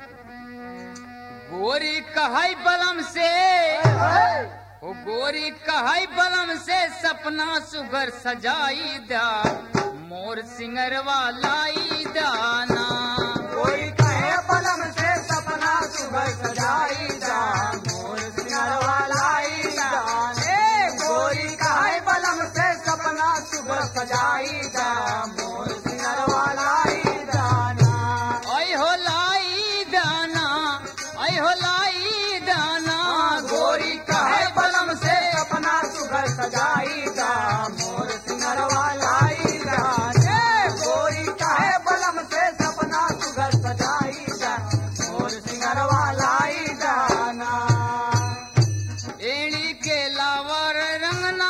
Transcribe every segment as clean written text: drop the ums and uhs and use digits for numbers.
गोरी कहई बलम से ओ गोरी कहई बलम से सपना सुगर सजाई दा मोर सिंगरवा लाई दाना। कोई कहे बलम से सपना सुबह सजाई दा मोर सिंगरवा लाई दाने। कोई कहे बलम से सपना सुबह सजाई दा मोर सिंगरवा लाई दाना। ऐ हो लाई दाना, ऐ हो लाई दाना। गोरी कहे बलम से सपना सुबह सजाई दा मोर सिंगरवा लाई दाने। गोरी कहे बलम से सपना सुबह सजाई दा मोर सिंगरवा लाई दाना। एड़ी के लावर रंगना,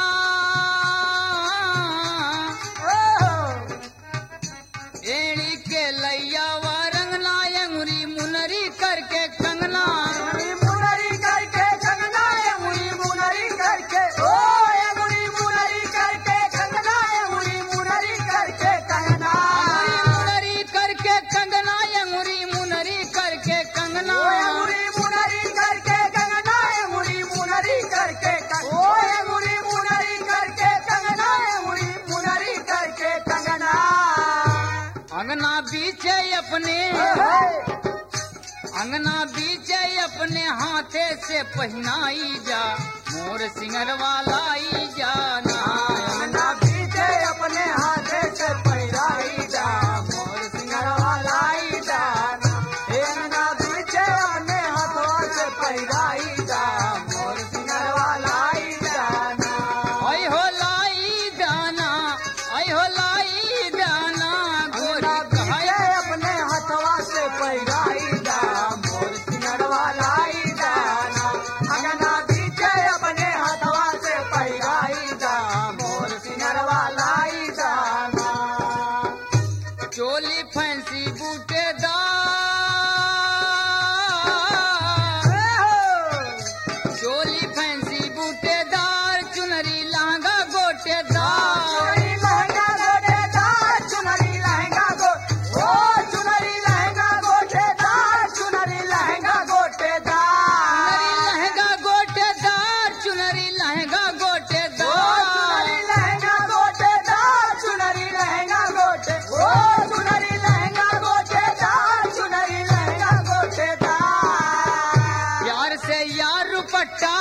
एड़ी के लैया वा रंगना, अंगुरी मुनरी करके कंगना। मुनरी करके कंगना अंगुरी मुनरी करके ओ अंगुरी मुनरी करके कंगना अंगुरी मुनरी करके कंगना। मुनरी करके कंगना, अंगुरी मुनरी करके कंगना। अंगुरी मुनरी करके कंगना अंगुरी मुनरी करके ओ अंगुरी मुनरी करके कंगना अंगुरी मुनरी करके कंगना। अंगना बीचे अपने, अंगना बीचे अपने हाथे से पहनाई जा मोर सिंगरवा लाई जाना। अंगना बीचे अपने हाथे से पहिराई जा मोर सिंगरवा लाई जाना। अंगना बीचे अपने हाथों से पहिराई जा मोर सिंगरवा लाई जाना। ऐ हो लाई दाना, ऐ हो लाई दाना। अंगना बीचे अपने हाथों से पहिराई जा मोर सिंगरवा लाई जाना। अंगना बीचे अपने हाथों से पहिराई जा मोर सिंगरवा लाई जाना। चोली फैंसी बूटेदार, चोली फैंसी बूटेदार, चुनरी लहंगा गोटेदार। चुनरी लहंगा गोटेदार चुनरी लहंगा ओ चुनरी लहंगा गोटेदार चुनरी लहंगा गोटेदार। लहंगा गोटेदार, चुनरी लहंगा गोटेदार। चुनरी लहंगा गोटेदार चुनरी लहंगा गोटे ओ चुनरी लहंगा गोटेदार चुनरी लहंगा गोटेदार। प्यार से यार रुपट्टा,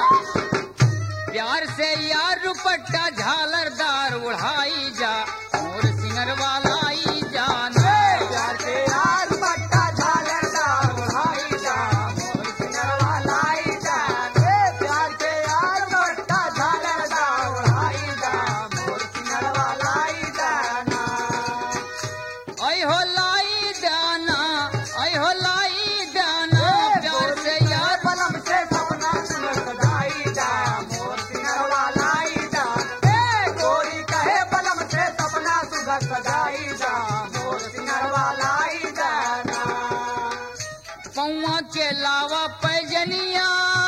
प्यार से यार रुपट्टा झालरदार उड़ाई जा मोर सिंगरवा लाई जाना। प्यार के यार पट्टा झालरदार उड़ाई जा मोर सिंगरवा लाई जाने। प्यार के यार पट्टा झालरदार उड़ाई जा मोर सिंगरवा लाई जाना। ऐ हो लाई दाना, ऐ हो लाई दाना। प्यार से यार बलम से सपना सुन सजाई जा मोर सिंगरवा लाई जाने। गोरी कहे बलम से सपना सुन सजाई जा मोर सिंगरवा लाई जाना। पौआ के लावा पैजनिया,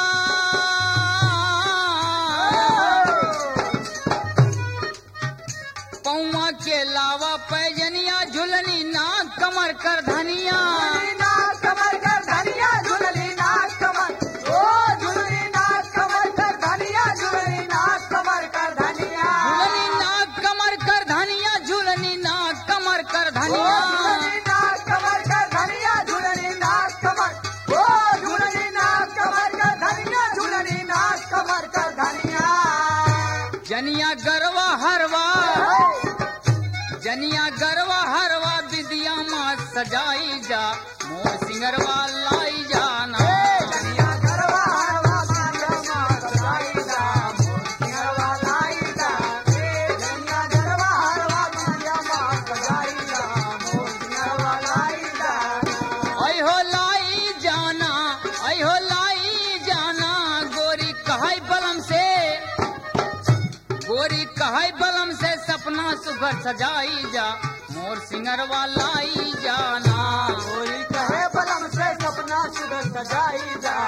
पौआ के लावा पैजनिया, झुलनी नाक कमर कर धनिया। झुलनी नाक कमर कर धनिया झुलनी नाक कमर ओ झुलनी नाक कमर कर धनिया झुलनी नाक कमर कर धनिया। झुलनी नाक कमर कर धनिया, झुलनी नाक कमर कर धनिया। झुलनी नाक कमर कर धनिया झुलनी नाक कमर ओ झुलनी नाक कमर कर धनिया झुलनी नाक कमर कर धनिया। जनिया गरवा हरवा, जनिया गरवा हरवा, विदिया माँ सजाई जा मोर सिंगरवा लाई जाना। धनिया गरबा हरवा सिंगरवा सजाई जा मोर सिंगरवा लाई जाने। धनिया गरबा हरवा सिंगरवा सजाई जा मोर सिंगरवा लाई जाना। ऐ हो लाई जाना, ऐ हो लाई जाना। गोरी कहई बलम से, गोरी कहई बलम से सपना सुगर सजाई जा मोर सिंगरवा लाई जाना। गोरी कहे बलम से सपना सुगर सजाई जा